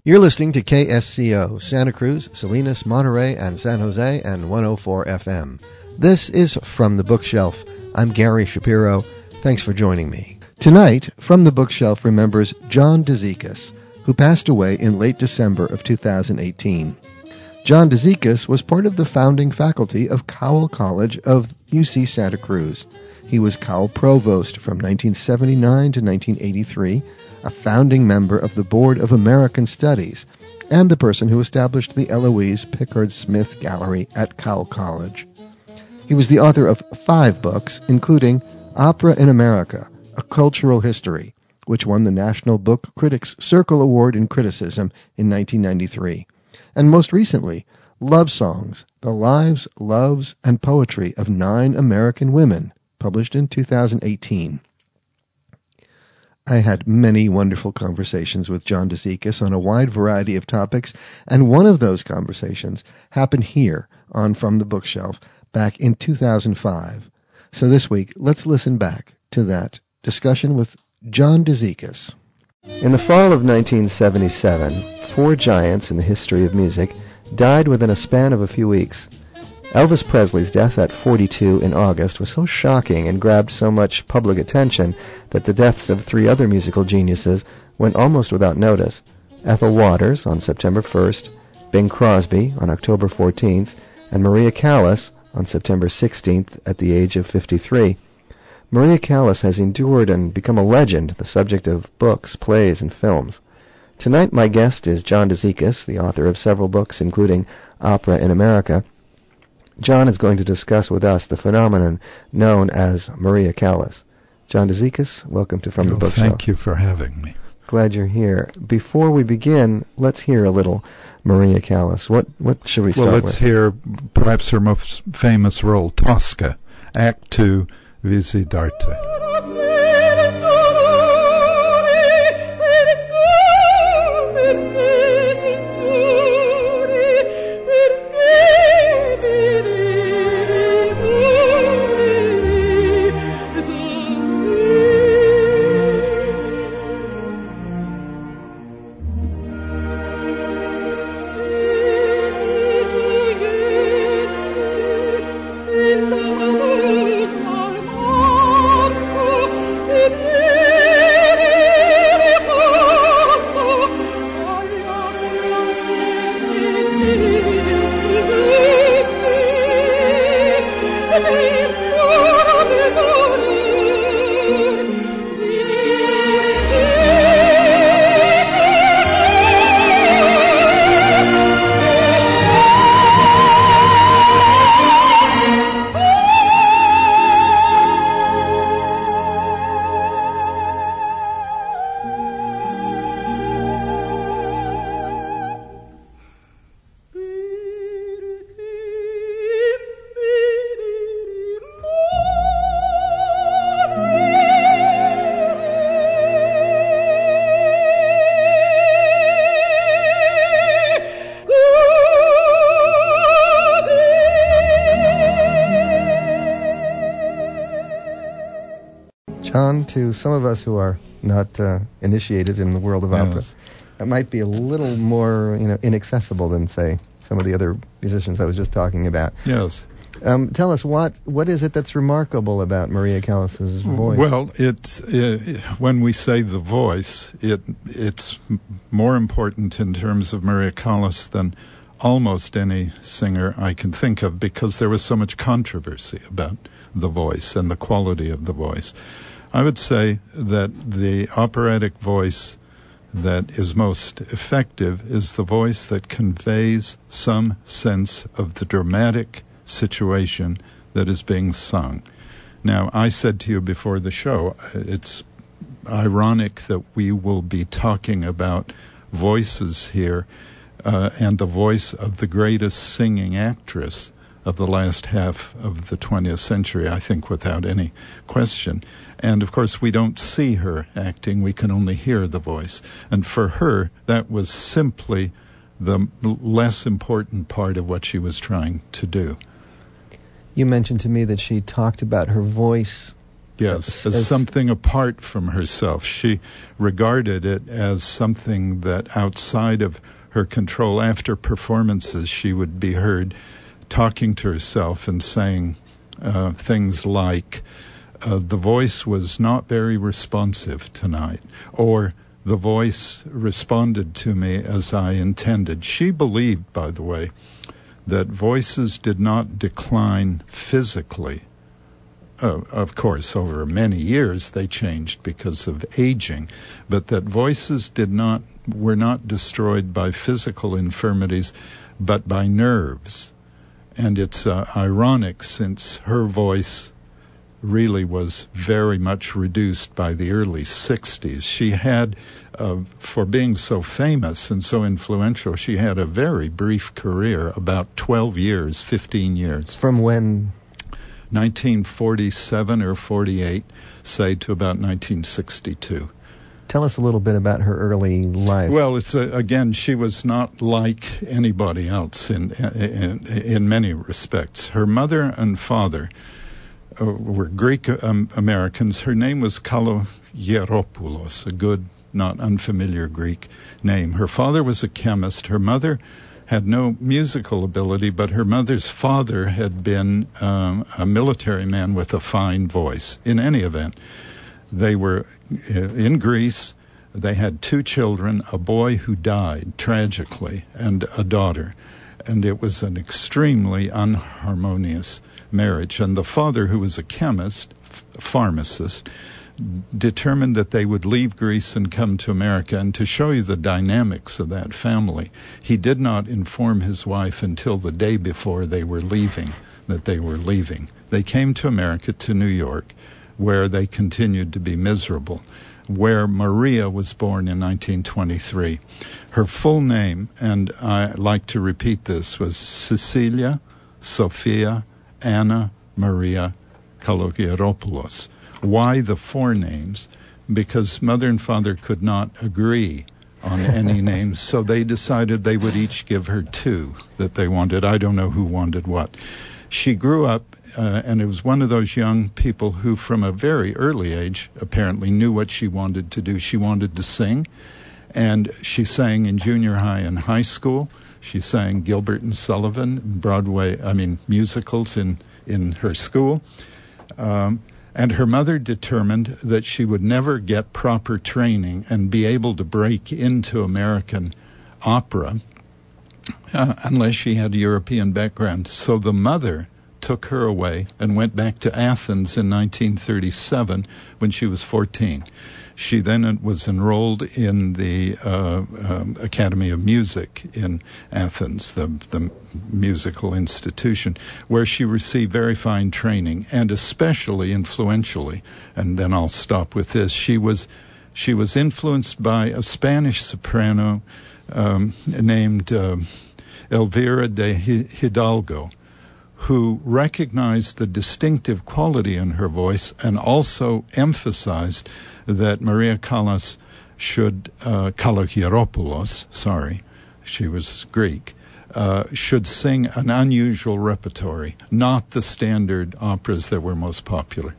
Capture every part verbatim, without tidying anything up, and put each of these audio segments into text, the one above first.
You're listening to K S C O, Santa Cruz, Salinas, Monterey, and San Jose, and one oh four F M. This is From the Bookshelf. I'm Gary Shapiro. Thanks for joining me. Tonight, From the Bookshelf remembers John Dizikis, who passed away in late December of two thousand eighteen. John Dizikis was part of the founding faculty of Cowell College of U C Santa Cruz. He was Cowell Provost from nineteen seventy-nine to nineteen eighty-three, a founding member of the Board of American Studies, and the person who established the Eloise Pickard Smith Gallery at Cowell College. He was the author of five books, including Opera in America, A Cultural History, which won the National Book Critics Circle Award in Criticism in nineteen ninety-three, and most recently, Love Songs, The Lives, Loves, and Poetry of Nine American Women, published in two thousand eighteen. I had many wonderful conversations with John Dizikis on a wide variety of topics, and one of those conversations happened here on From the Bookshelf back in two thousand five. So this week, let's listen back to that discussion with John Dizikis. In the fall of nineteen seventy-seven, four giants in the history of music died within a span of a few weeks. Elvis Presley's death at forty-two in August was so shocking and grabbed so much public attention that the deaths of three other musical geniuses went almost without notice. Ethel Waters on September first, Bing Crosby on October fourteenth, and Maria Callas on September sixteenth at the age of fifty-three. Maria Callas has endured and become a legend, the subject of books, plays, and films. Tonight my guest is John Dizikis, the author of several books including Opera in America. John is going to discuss with us the phenomenon known as Maria Callas. John Dizikis, welcome to From well, the Bookshelf. Thank you for having me. Glad you're here. Before we begin, let's hear a little Maria Callas. What what should we start with? Well, let's with? hear perhaps her most famous role, Tosca, Act Two, Visidarte. John, to some of us who are not uh, initiated in the world of opera, yes. it might be a little more, you know, inaccessible than, say, some of the other musicians I was just talking about. Yes. Um, tell us, what what is it that's remarkable about Maria Callas's voice? Well, it's it, when we say the voice, it it's more important in terms of Maria Callas than almost any singer I can think of, because there was so much controversy about the voice and the quality of the voice. I would say that the operatic voice that is most effective is the voice that conveys some sense of the dramatic situation that is being sung. Now, I said to you before the show, it's ironic that we will be talking about voices here, uh, and the voice of the greatest singing actress of the last half of the twentieth century, I think, without any question. And, of course, we don't see her acting. We can only hear the voice. And for her, that was simply the less important part of what she was trying to do. You mentioned to me that she talked about her voice Yes, as, as something apart from herself. She regarded it as something that outside of her control. After performances, she would be heard talking to herself and saying uh, things like, uh, the voice was not very responsive tonight, or the voice responded to me as I intended. She believed, by the way, that voices did not decline physically. Uh, of course, over many years they changed because of aging, but that voices did not were not destroyed by physical infirmities, but by nerves. And it's uh, ironic, since her voice really was very much reduced by the early sixties. She had, uh, for being so famous and so influential, she had a very brief career, about twelve years, fifteen years. From when? nineteen forty-seven or forty-eight, say, to about nineteen sixty-two. Tell us a little bit about her early life. Well, it's a, again, she was not like anybody else in, in in many respects. Her mother and father uh, were Greek um, Americans. Her name was Kalogeropoulos, a good, not unfamiliar Greek name. Her father was a chemist. Her mother had no musical ability, but her mother's father had been um, a military man with a fine voice. In any event, they were in Greece. They had two children, a boy who died tragically and a daughter. And it was an extremely unharmonious marriage. And the father, who was a chemist, a pharmacist, determined that they would leave Greece and come to America. And to show you the dynamics of that family, he did not inform his wife until the day before they were leaving that they were leaving. They came to America, to New York, where they continued to be miserable, where Maria was born in nineteen twenty-three. Her full name, and I like to repeat this, was Cecilia Sophia Anna Maria Kalogeropoulos. Why the four names? Because mother and father could not agree on any names, so they decided they would each give her two that they wanted. I don't know who wanted what. She grew up, uh, and it was one of those young people who from a very early age apparently knew what she wanted to do. She wanted to sing, and she sang in junior high and high school. She sang Gilbert and Sullivan, Broadway, I mean musicals in, in her school. Um, and her mother determined that she would never get proper training and be able to break into American opera Uh, unless she had a European background. So the mother took her away and went back to Athens in nineteen thirty-seven when she was fourteen. She then was enrolled in the uh, um, Academy of Music in Athens, the, the musical institution, where she received very fine training, and especially influentially, and then I'll stop with this, she was she was influenced by a Spanish soprano Um, named uh, Elvira de Hidalgo, who recognized the distinctive quality in her voice and also emphasized that Maria Callas should, uh, Kalogeropoulos, sorry, she was Greek, uh, should sing an unusual repertory, not the standard operas that were most popular.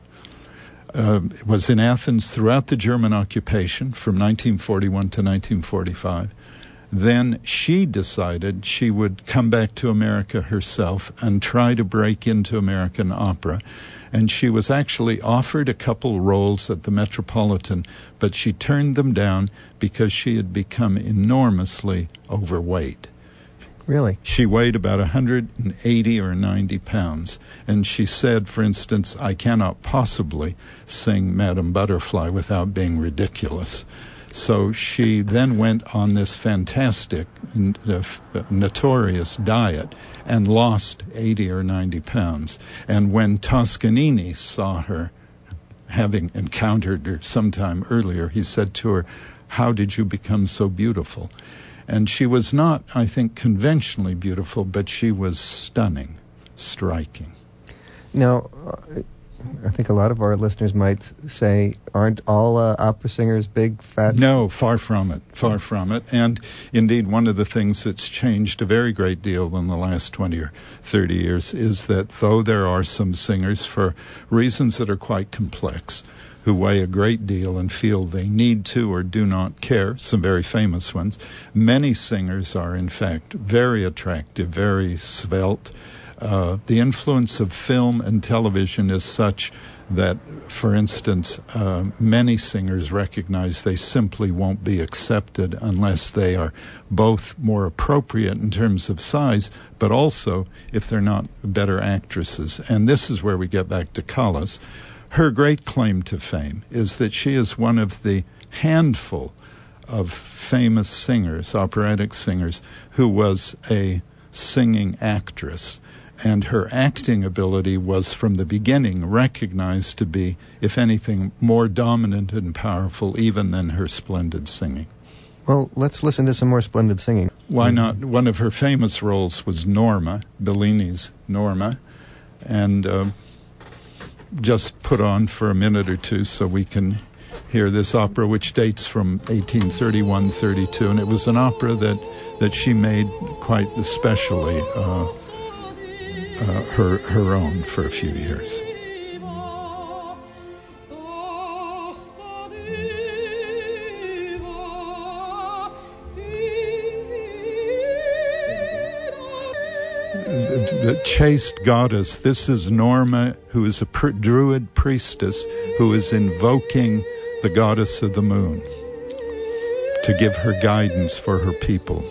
Uh, was in Athens throughout the German occupation from nineteen forty-one to nineteen forty-five. Then she decided she would come back to America herself and try to break into American opera. And she was actually offered a couple roles at the Metropolitan, but she turned them down because she had become enormously overweight. Really? She weighed about one hundred eighty or ninety pounds. And she said, for instance, I cannot possibly sing Madame Butterfly without being ridiculous. So she then went on this fantastic, uh, notorious diet and lost eighty or ninety pounds. And when Toscanini saw her, having encountered her sometime earlier, he said to her, how did you become so beautiful? And she was not, I think, conventionally beautiful, but she was stunning, striking. Now, uh, I think a lot of our listeners might say, aren't all uh, opera singers big, fat? No, far from it, far from it. And indeed, one of the things that's changed a very great deal in the last twenty or thirty years is that though there are some singers, for reasons that are quite complex, who weigh a great deal and feel they need to or do not care, some very famous ones, many singers are in fact very attractive, very svelte. Uh, the influence of film and television is such that, for instance, uh, many singers recognize they simply won't be accepted unless they are both more appropriate in terms of size, but also if they're not better actresses. And this is where we get back to Callas. Her great claim to fame is that she is one of the handful of famous singers, operatic singers, who was a singing actress. And her acting ability was from the beginning recognized to be, if anything, more dominant and powerful even than her splendid singing. Well, let's listen to some more splendid singing. Why not? One of her famous roles was Norma, Bellini's Norma, and uh, just put on for a minute or two so we can hear this opera, which dates from eighteen thirty-one thirty-two, and it was an opera that, that she made quite especially uh, Uh, her her own for a few years. The, the chaste goddess, this is Norma, who is a pr- druid priestess who is invoking the goddess of the moon to give her guidance for her people.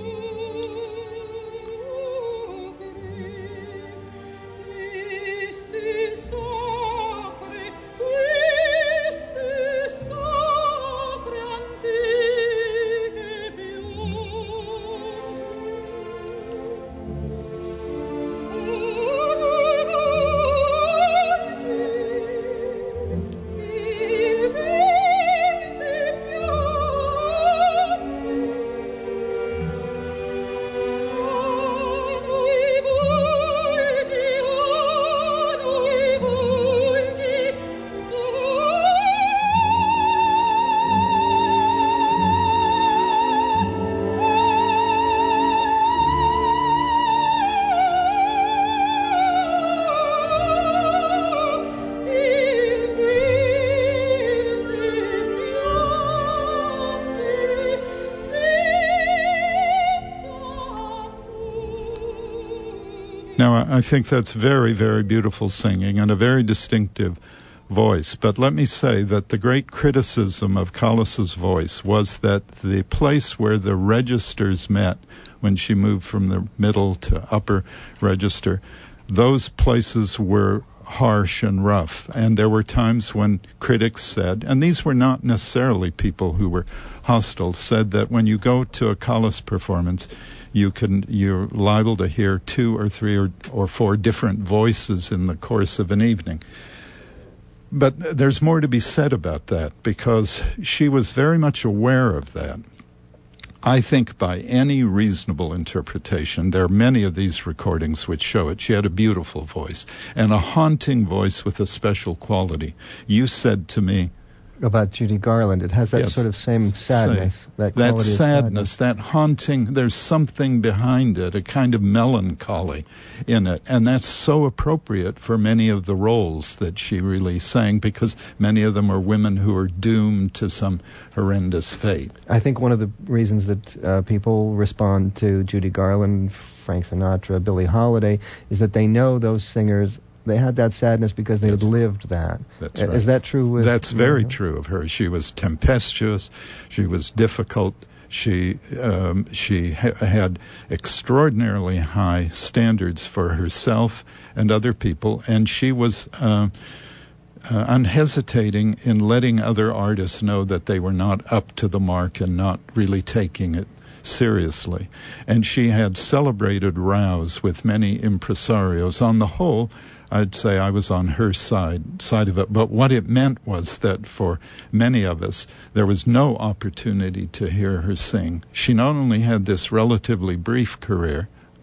Now, I think that's very, very beautiful singing and a very distinctive voice. But let me say that the great criticism of Callas's voice was that the place where the registers met when she moved from the middle to upper register, those places were harsh and rough. And there were times when critics said, and these were not necessarily people who were hostile, said that when you go to a Callas performance, you can, you're liable to hear two or three or, or four different voices in the course of an evening. But there's more to be said about that, because she was very much aware of that. I think by any reasonable interpretation, there are many of these recordings which show it. She had a beautiful voice and a haunting voice with a special quality. You said to me about Judy Garland, it has that yes, sort of same sadness, say, that quality that of sadness, sadness, that haunting. There's something behind it, a kind of melancholy in it, and that's so appropriate for many of the roles that she really sang, because many of them are women who are doomed to some horrendous fate. I think one of the reasons that uh, people respond to Judy Garland, Frank Sinatra, Billie Holiday, is that they know those singers. They had that sadness because they yes. had lived that. That's right. Is that true with That's very uh, true of her. She was tempestuous. She was difficult. She um, she ha- had extraordinarily high standards for herself and other people, and she was uh, uh, unhesitating in letting other artists know that they were not up to the mark and not really taking it seriously. And she had celebrated rows with many impresarios. On the whole, I'd say I was on her side side of it. But what it meant was that for many of us, there was no opportunity to hear her sing. She not only had this relatively brief career,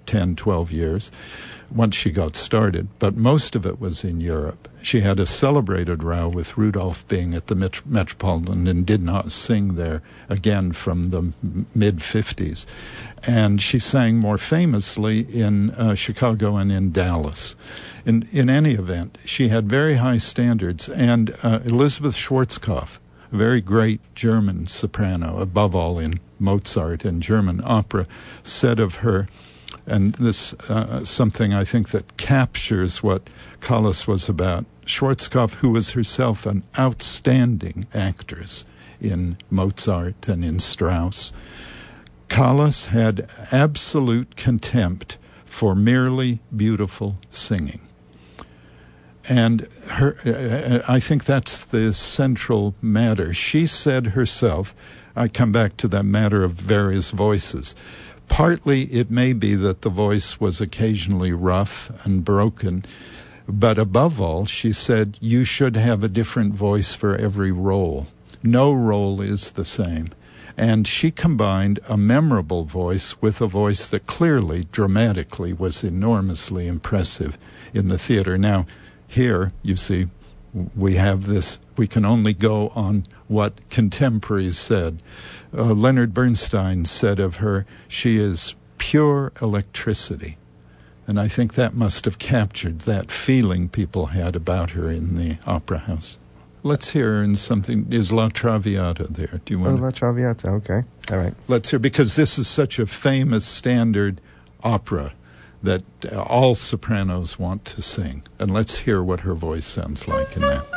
ten, twelve years once she got started, but most of it was in Europe. She had a celebrated row with Rudolph Bing at the Met- Metropolitan and did not sing there again from the mid-fifties. And she sang more famously in uh, Chicago and in Dallas. In, in any event, she had very high standards. And uh, Elizabeth Schwarzkopf, a very great German soprano, above all in Mozart and German opera, said of her, and this uh, something I think that captures what Callas was about. Schwarzkopf, who was herself an outstanding actress in Mozart and in Strauss, Callas had absolute contempt for merely beautiful singing. And her, I think that's the central matter. She said herself, I come back to that matter of various voices. Partly it may be that the voice was occasionally rough and broken, but above all, she said, you should have a different voice for every role. No role is the same. And she combined a memorable voice with a voice that clearly, dramatically, was enormously impressive in the theater. Now, here, you see, we have this, we can only go on what contemporaries said. Uh, Leonard Bernstein said of her, she is pure electricity. And I think that must have captured that feeling people had about her in the opera house. Let's hear in something, is La Traviata there? Do you want Oh, La Traviata, okay. All right. Let's hear, because this is such a famous standard opera that uh, all sopranos want to sing. And let's hear what her voice sounds like in that.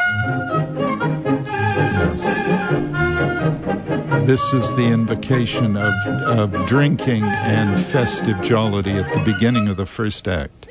Yes. This is the invocation of, of drinking and festive jollity at the beginning of the first act.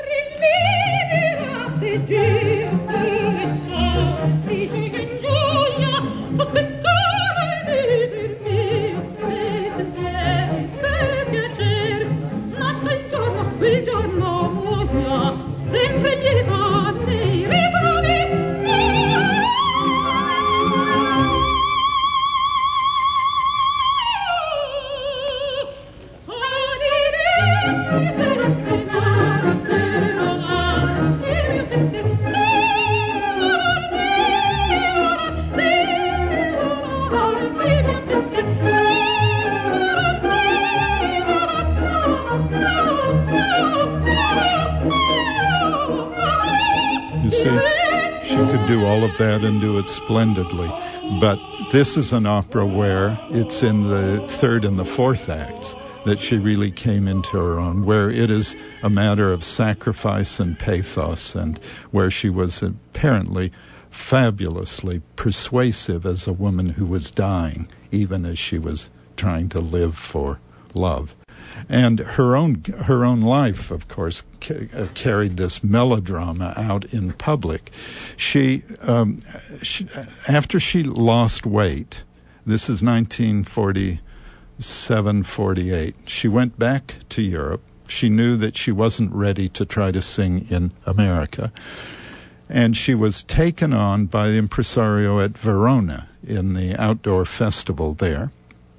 That and do it splendidly. But this is an opera where it's in the third and the fourth acts that she really came into her own, where it is a matter of sacrifice and pathos, and where she was apparently fabulously persuasive as a woman who was dying, even as she was trying to live for love. And her own her own life, of course, ca- uh, carried this melodrama out in public. She, um, she, after she lost weight, this is nineteen forty-seven, forty-eight, she went back to Europe. She knew that she wasn't ready to try to sing in America. And she was taken on by the impresario at Verona in the outdoor festival there.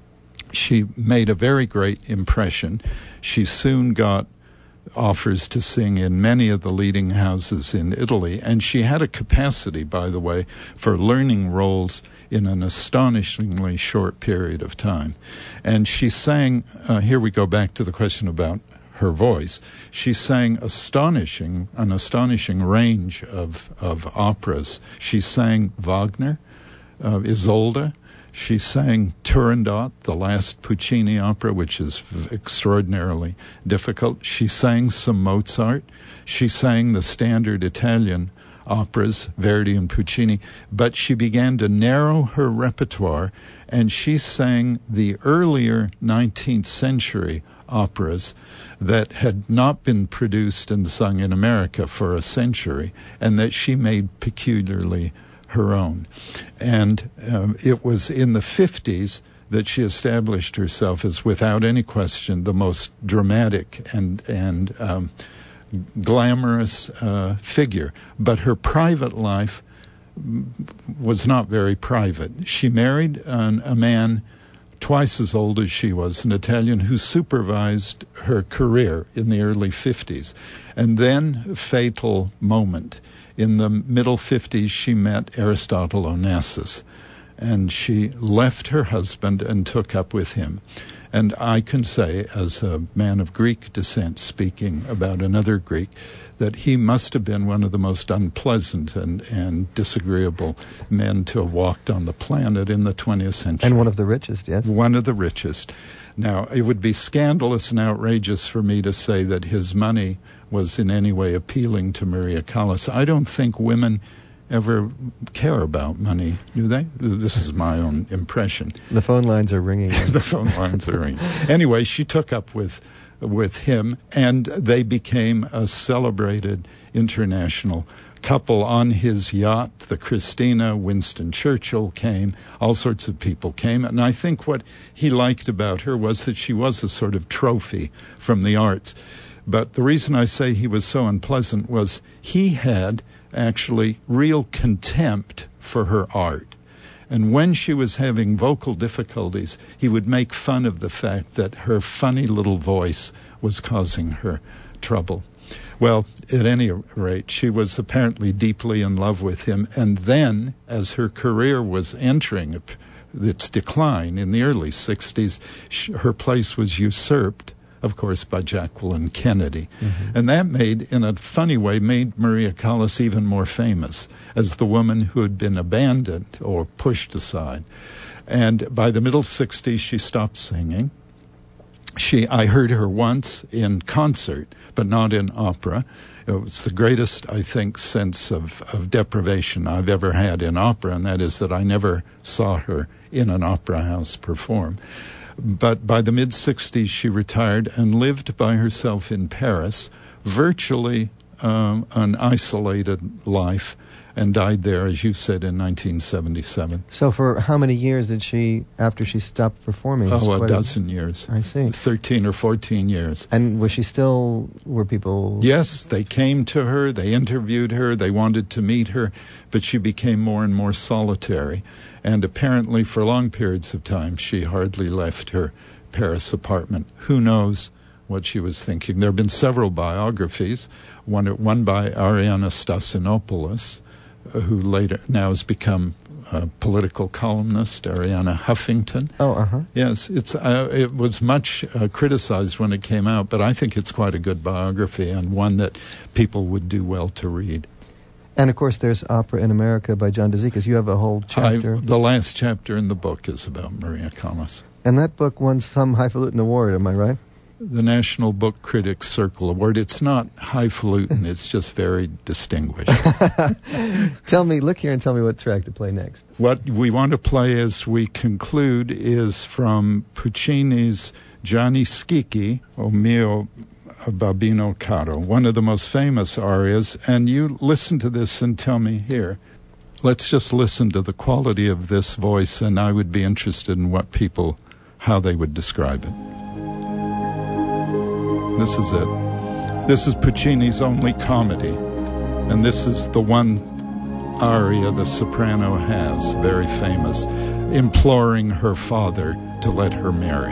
She made a very great impression. She soon got offers to sing in many of the leading houses in Italy, and she had a capacity, by the way, for learning roles in an astonishingly short period of time. And she sang, uh, here we go back to the question about her voice, she sang astonishing, an astonishing range of, of operas. She sang Wagner, uh, Isolde. She sang Turandot, the last Puccini opera, which is extraordinarily difficult. She sang some Mozart. She sang the standard Italian operas, Verdi and Puccini. But she began to narrow her repertoire, and she sang the earlier nineteenth century operas that had not been produced and sung in America for a century, and that she made peculiarly her own. And um, it was in the fifties that she established herself as, without any question, the most dramatic and and um, glamorous uh, figure. But her private life was not very private. She married an, a man twice as old as she was, an Italian who supervised her career in the early fifties. And then, fatal moment. In the middle fifties, she met Aristotle Onassis, and she left her husband and took up with him. And I can say, as a man of Greek descent speaking about another Greek, that he must have been one of the most unpleasant and, and disagreeable men to have walked on the planet in the twentieth century. And one of the richest, yes. One of the richest. Now, it would be scandalous and outrageous for me to say that his money was in any way appealing to Maria Callas. I don't think women ever care about money, do they? This is my own impression. The phone lines are ringing. The phone lines are ringing. Anyway, she took up with with him, and they became a celebrated international couple on his yacht, the Christina. Winston Churchill came, all sorts of people came, and I think what he liked about her was that she was a sort of trophy from the arts. But the reason I say he was so unpleasant was he had actually real contempt for her art. And when she was having vocal difficulties, he would make fun of the fact that her funny little voice was causing her trouble. Well, at any rate, she was apparently deeply in love with him. And then, as her career was entering its decline in the early sixties, her place was usurped, of course, by Jacqueline Kennedy. Mm-hmm. And that made, in a funny way, made Maria Callas even more famous as the woman who had been abandoned or pushed aside. And by the middle sixties, she stopped singing. She, I heard her once in concert, but not in opera. It was the greatest, I think, sense of, of deprivation I've ever had in opera, and that is that I never saw her in an opera house perform. But by the mid-sixties, she retired and lived by herself in Paris, virtually um, an isolated life, and died there, as you said, in nineteen seventy-seven. So for how many years did she, after she stopped performing? Oh, a dozen a... years. I see. thirteen or fourteen years. And was she still, were people... Yes, they came to her, they interviewed her, they wanted to meet her, but she became more and more solitary. And apparently for long periods of time, she hardly left her Paris apartment. Who knows what she was thinking? There have been several biographies, one, one by Ariana Stassinopoulos, who later now has become a political columnist, Ariana Huffington. Oh, uh-huh. Yes, it's uh, it was much uh, criticized when it came out, but I think it's quite a good biography and one that people would do well to read. And, of course, there's Opera in America by John DeZikas. You have a whole chapter. I, the last chapter in the book is about Maria Callas. And that book won some highfalutin award, am I right? The National Book Critics Circle Award. It's not highfalutin, it's just very distinguished. Tell me, look here and tell me what track to play next. What we want to play as we conclude is from Puccini's Gianni Schicchi, O mio Babbino Caro, one of the most famous arias. And you listen to this and tell me here. Let's just listen to the quality of this voice, and I would be interested in what people, how they would describe it. This is it. This is Puccini's only comedy, and this is the one aria the soprano has, very famous, imploring her father to let her marry.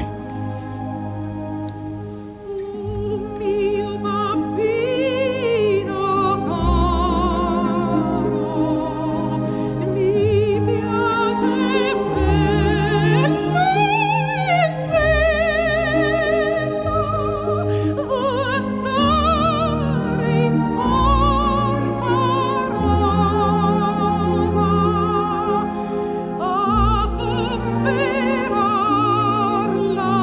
La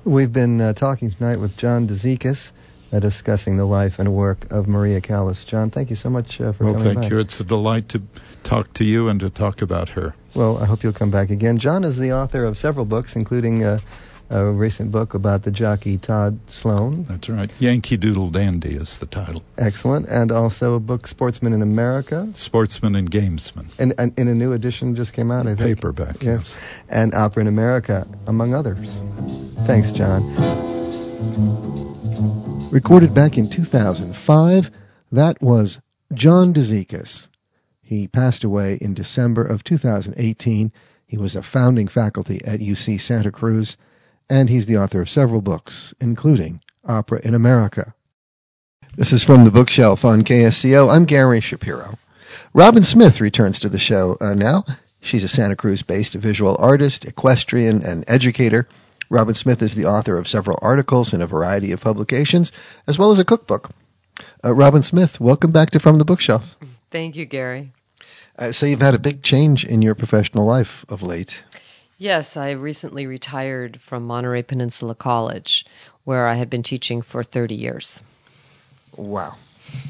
We've been uh, talking tonight with John Dizikis, uh, discussing the life and work of Maria Callas. John, thank you so much uh, for well, coming back. Well, thank you. It's a delight to talk to you and to talk about her. Well, I hope you'll come back again. John is the author of several books, including uh, a recent book about the jockey Todd Sloan. That's right. Yankee Doodle Dandy is the title. Excellent. And also a book, Sportsman in America. Sportsman and Gamesman. And, and in a new edition just came out, I think. Paperback, yes. yes. And Opera in America, among others. Thanks, John. Recorded back in two thousand five, that was John Dizikis. He passed away in December of two thousand eighteen. He was a founding faculty at U C Santa Cruz, and he's the author of several books, including Opera in America. This is From the Bookshelf on K S C O. I'm Gary Shapiro. Robin Smith returns to the show uh, now. She's a Santa Cruz-based visual artist, equestrian, and educator. Robin Smith is the author of several articles in a variety of publications, as well as a cookbook. Uh, Robin Smith, welcome back to From the Bookshelf. Thank you, Gary. Uh, so you've had a big change in your professional life of late. Yes, I recently retired from Monterey Peninsula College, where I had been teaching for thirty years. Wow.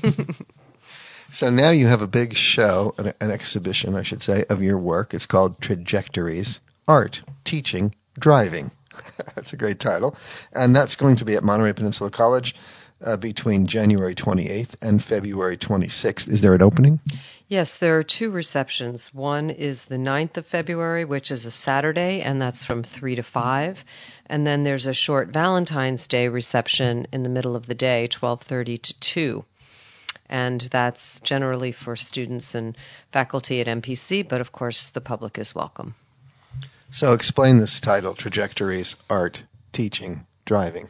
So now you have a big show, an, an exhibition, I should say, of your work. It's called Trajectories, Art, Teaching, Driving. That's a great title. And that's going to be at Monterey Peninsula College uh, between January twenty-eighth and February twenty-sixth. Is there an opening? Yes, there are two receptions. One is the ninth of February, which is a Saturday, and that's from three to five. And then there's a short Valentine's Day reception in the middle of the day, twelve thirty to two. And that's generally for students and faculty at M P C, but of course the public is welcome. So explain this title, Trajectories, Art, Teaching, Driving.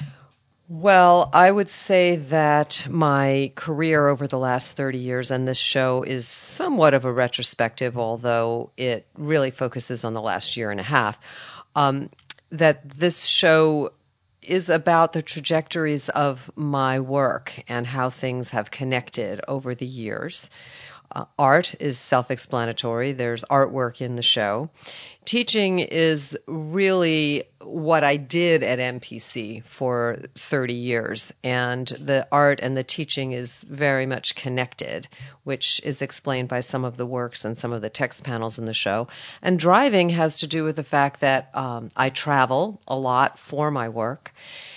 Well, I would say that my career over the last thirty years, and this show is somewhat of a retrospective, although it really focuses on the last year and a half, um, that this show is about the trajectories of my work and how things have connected over the years. Uh, art is self-explanatory. There's artwork in the show. Teaching is really what I did at M P C for thirty years, and the art and the teaching is very much connected, which is explained by some of the works and some of the text panels in the show. And driving has to do with the fact that um, I travel a lot for my work,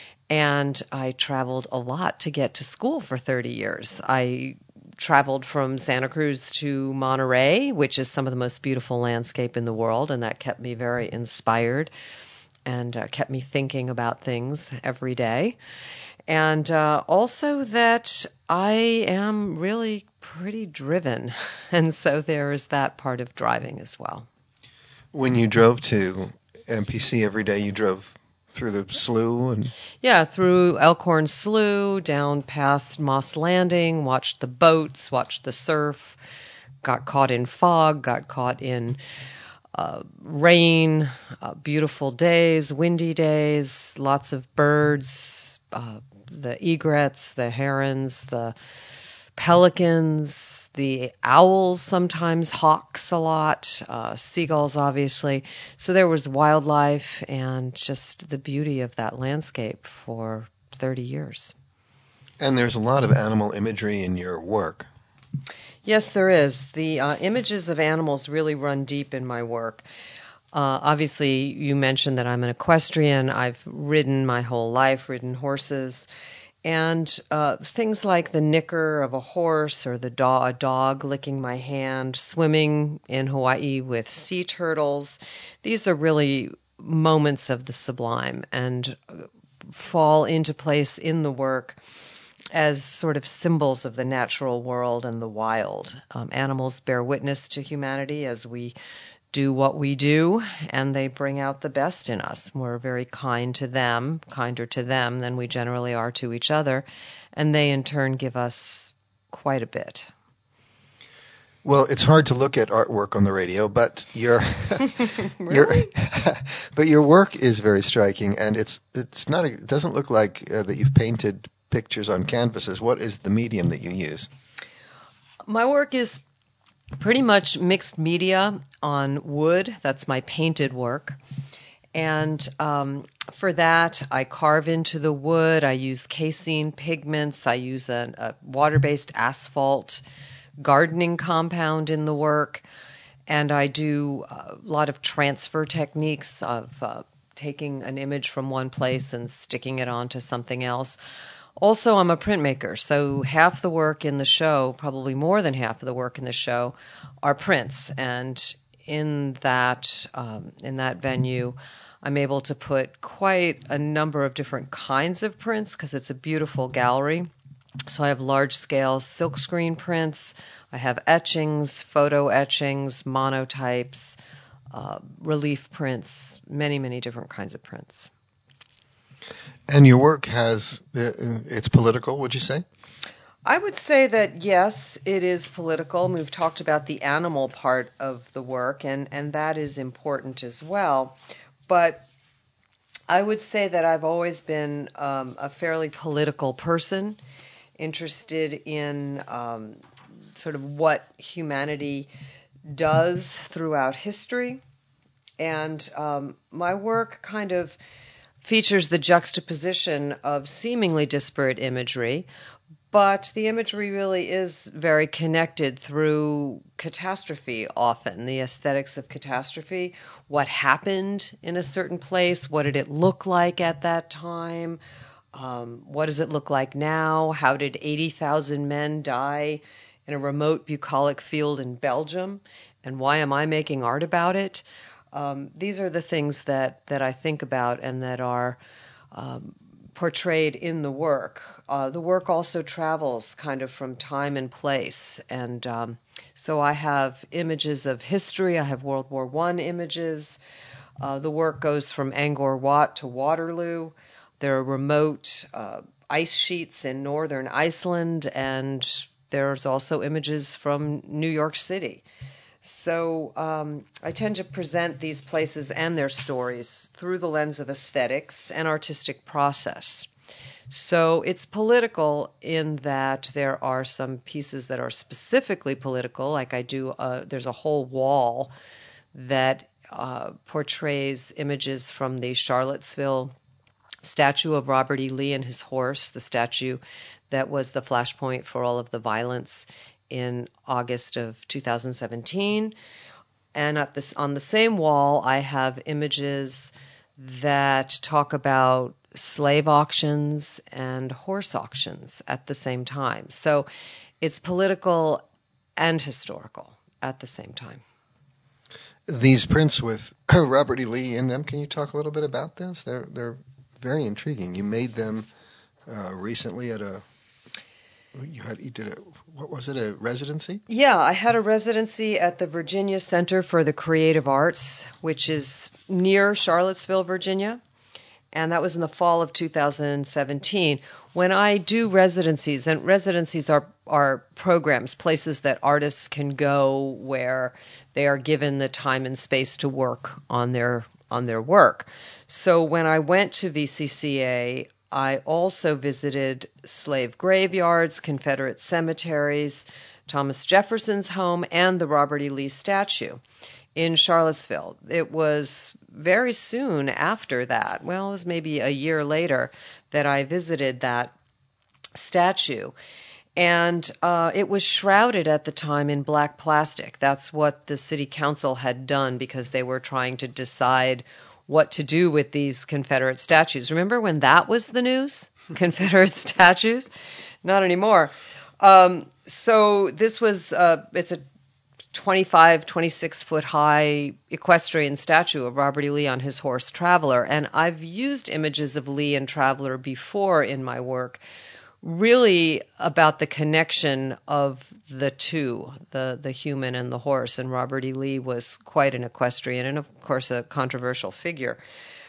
and I traveled a lot to get to school for thirty years. I traveled from Santa Cruz to Monterey, which is some of the most beautiful landscape in the world, and that kept me very inspired and uh, kept me thinking about things every day. And uh, also that I am really pretty driven, and so there is that part of driving as well. When you drove to M P C every day, you drove through the slough? And yeah, through Elkhorn Slough, down past Moss Landing, watched the boats, watched the surf, got caught in fog, got caught in uh, rain, uh, beautiful days, windy days, lots of birds, uh, the egrets, the herons, the pelicans, the owls, sometimes hawks a lot, uh, seagulls obviously. So there was wildlife and just the beauty of that landscape for thirty years. And there's a lot of animal imagery in your work. Yes, there is. The uh, images of animals really run deep in my work. Uh, obviously, you mentioned that I'm an equestrian. I've ridden my whole life, ridden horses. And uh, things like the nicker of a horse or the do- a dog licking my hand, swimming in Hawaii with sea turtles, these are really moments of the sublime and fall into place in the work as sort of symbols of the natural world and the wild. Um, animals bear witness to humanity as we do what we do, and they bring out the best in us. We're very kind to them, kinder to them than we generally are to each other, and they in turn give us quite a bit. Well, it's hard to look at artwork on the radio, but your really? your but your work is very striking, and it's it's not a, it doesn't look like uh, that you've painted pictures on canvases. What is the medium that you use? My work is pretty much mixed media on wood. That's my painted work. And um, for that, I carve into the wood. I use casein pigments. I use a, a water-based asphalt gardening compound in the work. And I do a lot of transfer techniques of uh, taking an image from one place and sticking it onto something else. Also, I'm a printmaker, so half the work in the show, probably more than half of the work in the show, are prints. And in that um, in that venue, I'm able to put quite a number of different kinds of prints because it's a beautiful gallery. So I have large-scale silkscreen prints. I have etchings, photo etchings, monotypes, uh, relief prints, many, many different kinds of prints. And your work has, it's political, would you say? I would say that, yes, it is political. We've talked about the animal part of the work, and, and that is important as well. But I would say that I've always been um, a fairly political person, interested in um, sort of what humanity does throughout history. And um, my work kind of features the juxtaposition of seemingly disparate imagery, but the imagery really is very connected through catastrophe often, the aesthetics of catastrophe, what happened in a certain place, what did it look like at that time, um, what does it look like now, how did eighty thousand men die in a remote bucolic field in Belgium, and why am I making art about it? Um, these are the things that, that I think about and that are um, portrayed in the work. Uh, the work also travels kind of from time and place. And um, so I have images of history. I have World War One images. Uh, the work goes from Angkor Wat to Waterloo. There are remote uh, ice sheets in northern Iceland, and there's also images from New York City. So um, I tend to present these places and their stories through the lens of aesthetics and artistic process. So it's political in that there are some pieces that are specifically political, like I do, uh, there's a whole wall that uh, portrays images from the Charlottesville statue of Robert E. Lee and his horse, the statue that was the flashpoint for all of the violence in August of two thousand seventeen. And at this, on the same wall, I have images that talk about slave auctions and horse auctions at the same time. So it's political and historical at the same time. These prints with Robert E. Lee in them, can you talk a little bit about this? They're they're very intriguing. You made them uh, recently at a You had you did a what was it a residency? Yeah, I had a residency at the Virginia Center for the Creative Arts, which is near Charlottesville, Virginia, and that was in the fall of two thousand seventeen. When I do residencies, and residencies are are programs, places that artists can go where they are given the time and space to work on their on their work. So when I went to V C C A, I also visited slave graveyards, Confederate cemeteries, Thomas Jefferson's home, and the Robert E. Lee statue in Charlottesville. It was very soon after that, well, it was maybe a year later, that I visited that statue. And uh, it was shrouded at the time in black plastic. That's what the city council had done because they were trying to decide what to do with these Confederate statues. Remember when that was the news? Confederate statues? Not anymore. Um, so this was, uh, it's a twenty-five, twenty-six foot high equestrian statue of Robert E. Lee on his horse Traveler. And I've used images of Lee and Traveler before in my work, really about the connection of the two, the, the human and the horse. And Robert E. Lee was quite an equestrian and, of course, a controversial figure.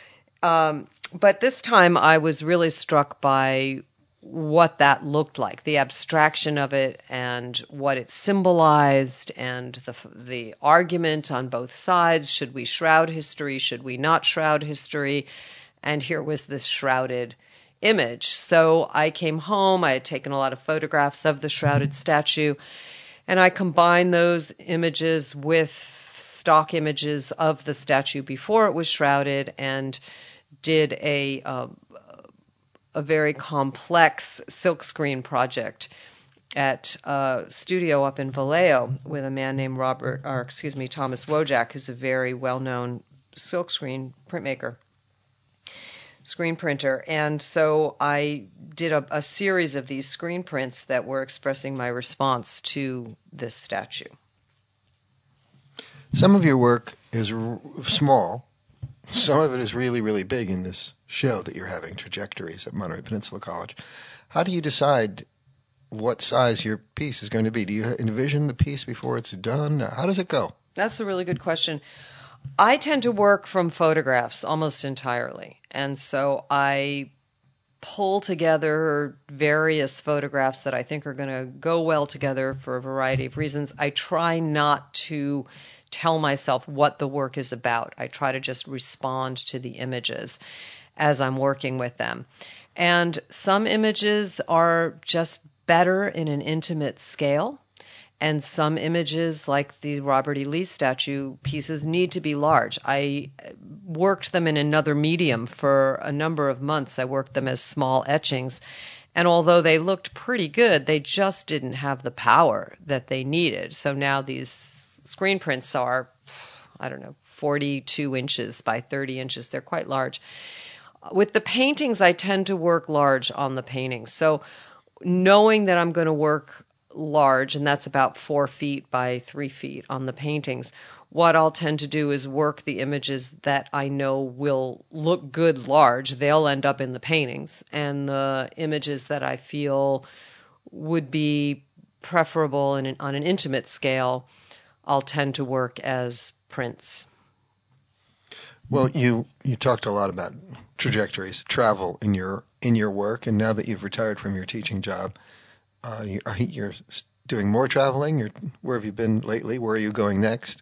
Um, but this time I was really struck by what that looked like, the abstraction of it and what it symbolized and the, the argument on both sides. Should we shroud history? Should we not shroud history? And here was this shrouded image. So I came home, I had taken a lot of photographs of the shrouded statue, and I combined those images with stock images of the statue before it was shrouded and did a uh, a very complex silkscreen project at a studio up in Vallejo with a man named Robert, or excuse me, Thomas Wojak, who's a very well-known silkscreen printmaker, screen printer. And so I did a, a series of these screen prints that were expressing my response to this statue. Some of your work is r- small. Some of it is really, really big in this show that you're having, Trajectories at Monterey Peninsula College. How do you decide what size your piece is going to be? Do you envision the piece before it's done? How does it go? That's a really good question. I tend to work from photographs almost entirely. And so I pull together various photographs that I think are going to go well together for a variety of reasons. I try not to tell myself what the work is about. I try to just respond to the images as I'm working with them. And some images are just better in an intimate scale, and some images, like the Robert E. Lee statue pieces, need to be large. I worked them in another medium for a number of months. I worked them as small etchings, and although they looked pretty good, they just didn't have the power that they needed. So now these screen prints are, I don't know, forty-two inches by thirty inches. They're quite large. With the paintings, I tend to work large on the paintings. So knowing that I'm going to work large, and that's about four feet by three feet on the paintings, what I'll tend to do is work the images that I know will look good large. They'll end up in the paintings. And the images that I feel would be preferable in an, on an intimate scale, I'll tend to work as prints. Well, you, you talked a lot about trajectories, travel in your in your work, and now that you've retired from your teaching job, uh, you, are, you're doing more traveling. You're, where have you been lately? Where are you going next?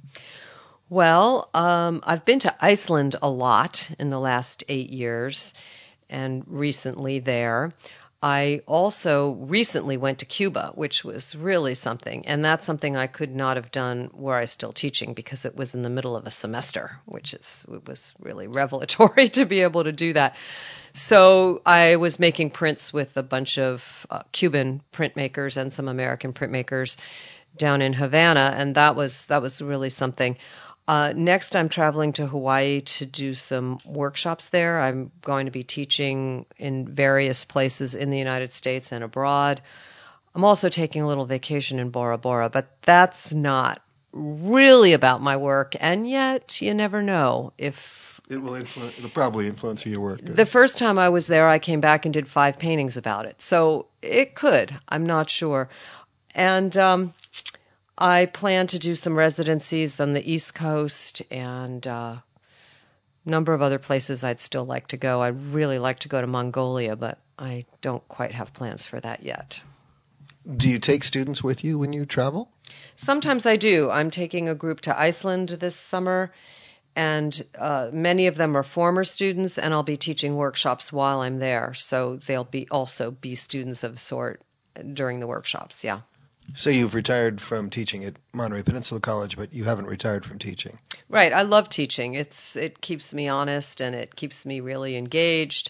Well, um, I've been to Iceland a lot in the last eight years, and recently there. I also recently went to Cuba, which was really something, and that's something I could not have done were I still teaching because it was in the middle of a semester, which is it was really revelatory to be able to do that. So I was making prints with a bunch of uh, Cuban printmakers and some American printmakers down in Havana, and that was that was really something. Uh, next, I'm traveling to Hawaii to do some workshops there. I'm going to be teaching in various places in the United States and abroad. I'm also taking a little vacation in Bora Bora, but that's not really about my work, and yet you never know if... It will influ- it'll probably influence your work. The first time I was there, I came back and did five paintings about it, so it could. I'm not sure. And... Um, I plan to do some residencies on the East Coast and a number of other places I'd still like to go. I'd really like to go to Mongolia, but I don't quite have plans for that yet. Do you take students with you when you travel? Sometimes I do. I'm taking a group to Iceland this summer, and uh, many of them are former students, and I'll be teaching workshops while I'm there. So they'll be also be students of sort during the workshops, yeah. So you've retired from teaching at Monterey Peninsula College, but you haven't retired from teaching. Right. I love teaching. It's it keeps me honest, and it keeps me really engaged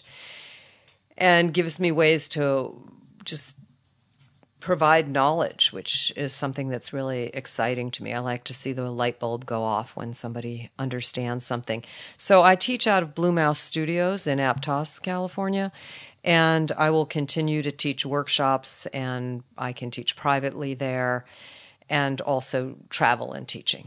and gives me ways to just provide knowledge, which is something that's really exciting to me. I like to see the light bulb go off when somebody understands something. So I teach out of Blue Mouse Studios in Aptos, California, and I will continue to teach workshops, and I can teach privately there and also travel and teaching.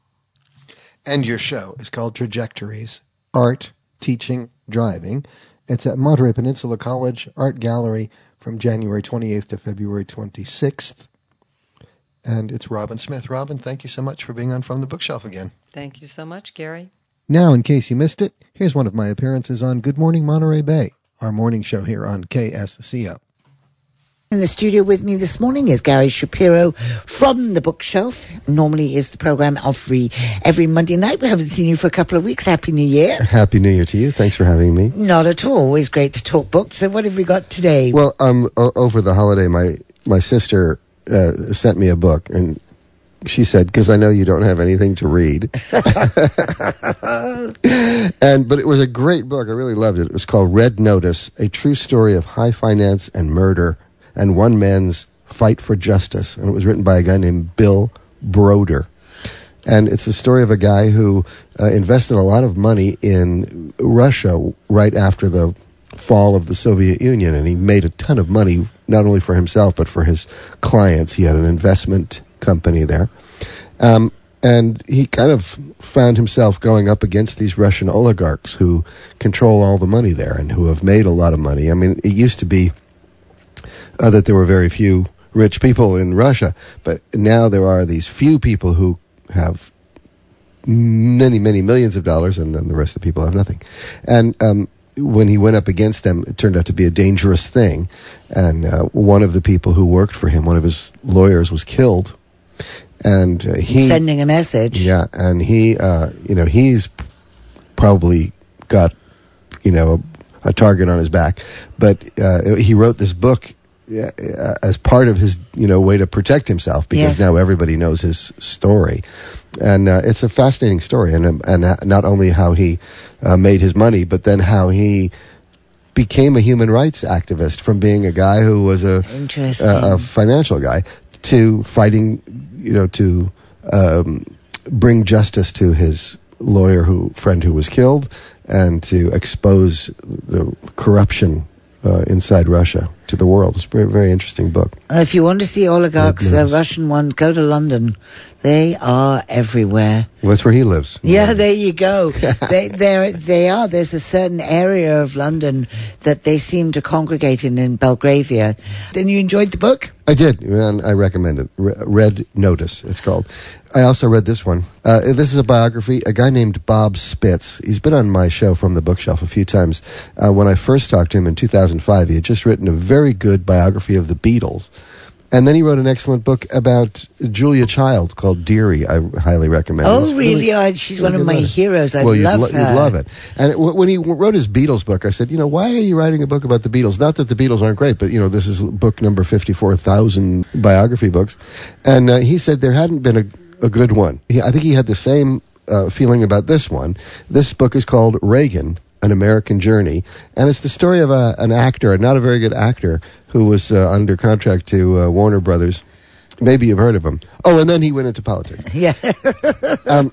And your show is called Trajectories, Art, Teaching, Driving. It's at Monterey Peninsula College Art Gallery from January twenty-eighth to February twenty-sixth. And it's Robin Smith. Robin, thank you so much for being on From the Bookshelf again. Thank you so much, Gary. Now, in case you missed it, here's one of my appearances on Good Morning Monterey Bay, our morning show here on K S C O. In the studio with me this morning is Gary Shapiro from The Bookshelf. Normally is the program every, every Monday night. We haven't seen you for a couple of weeks. Happy New Year. Happy New Year to you. Thanks for having me. Not at all. Always great to talk books. So what have we got today? Well, um, o- over the holiday, my, my sister uh, sent me a book, and she said, because I know you don't have anything to read. and But it was a great book. I really loved it. It was called Red Notice, A True Story of High Finance and Murder and One Man's Fight for Justice. And it was written by a guy named Bill Broder. And it's the story of a guy who uh, invested a lot of money in Russia right after the fall of the Soviet Union, and he made a ton of money, not only for himself, but for his clients. He had an investment company there. Um, and he kind of found himself going up against these Russian oligarchs who control all the money there and who have made a lot of money. I mean, it used to be uh, that there were very few rich people in Russia, but now there are these few people who have many, many millions of dollars, and then the rest of the people have nothing. And um, when he went up against them, it turned out to be a dangerous thing. And uh, one of the people who worked for him, one of his lawyers, was killed. And uh, he sending a message. Yeah, and he, uh, you know, he's probably got, you know, a, a target on his back. But uh, he wrote this book Uh, as part of his, you know, way to protect himself, because yes. now everybody knows his story, and uh, it's a fascinating story, and and not only how he uh, made his money, but then how he became a human rights activist from being a guy who was a a, a financial guy to fighting, you know, to um, bring justice to his lawyer who friend who was killed, and to expose the corruption Uh, inside Russia to the world. It's a very, very interesting book. Uh, if you want to see oligarchs, uh, Russian ones, go to London. They are everywhere. Well, that's where he lives. Yeah, there you go. they they're, they are. There's a certain area of London that they seem to congregate in, in Belgravia. And you enjoyed the book? I did, and I recommend it. Red Notice, it's called. I also read this one. Uh, this is a biography, a guy named Bob Spitz. He's been on my show From the Bookshelf a few times. Uh, when I first talked to him in two thousand five, he had just written a very good biography of the Beatles. And then he wrote an excellent book about Julia Child called Dearie. I highly recommend it. Oh, It's really? really oh, she's one of my heroes. I well, love you'd lo- her. You'd love it. And it, when he wrote his Beatles book, I said, you know, why are you writing a book about the Beatles? Not that the Beatles aren't great, but, you know, this is book number fifty-four thousand biography books. And uh, he said there hadn't been a, a good one. He, I think he had the same uh, feeling about this one. This book is called Reagan, An American Journey, and it's the story of a, an actor, not a very good actor, who was uh, under contract to uh, Warner Brothers. Maybe you've heard of him. Oh, and then he went into politics. Yeah. um,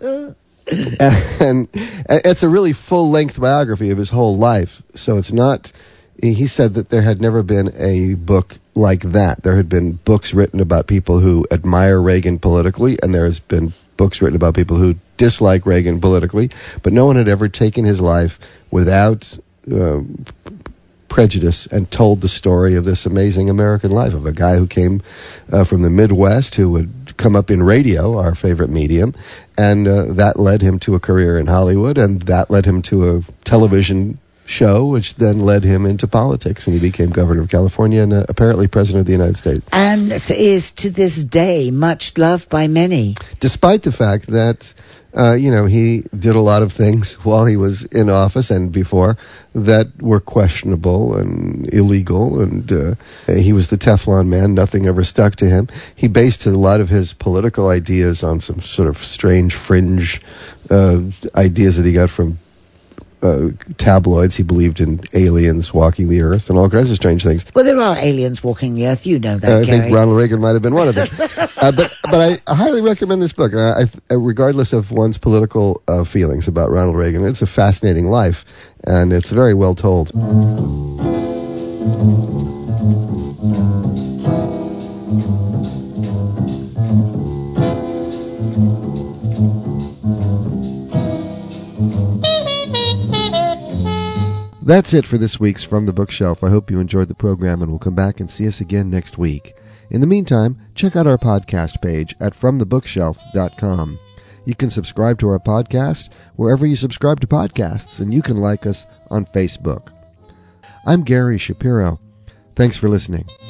and, and it's a really full-length biography of his whole life. So it's not... He said that there had never been a book like that. There had been books written about people who admire Reagan politically, and there has been books written about people who dislike Reagan politically, but no one had ever taken his life without uh, prejudice and told the story of this amazing American life of a guy who came uh, from the Midwest, who would come up in radio, our favorite medium, and uh, that led him to a career in Hollywood, and that led him to a television show, which then led him into politics, and he became governor of California and uh, apparently president of the United States. And is to this day much loved by many. Despite the fact that, uh, you know, he did a lot of things while he was in office and before that were questionable and illegal, and uh, he was the Teflon man. Nothing ever stuck to him. He based a lot of his political ideas on some sort of strange fringe uh, ideas that he got from Uh, tabloids. He believed in aliens walking the earth and all kinds of strange things. Well, there are aliens walking the earth. You know that, uh, I Gary. think Ronald Reagan might have been one of them. uh, but but I, I highly recommend this book, uh, I, I, regardless of one's political uh, feelings about Ronald Reagan. It's a fascinating life, and it's very well told. That's it for this week's From the Bookshelf. I hope you enjoyed the program and will come back and see us again next week. In the meantime, check out our podcast page at from the bookshelf dot com. You can subscribe to our podcast wherever you subscribe to podcasts, and you can like us on Facebook. I'm Gary Shapiro. Thanks for listening.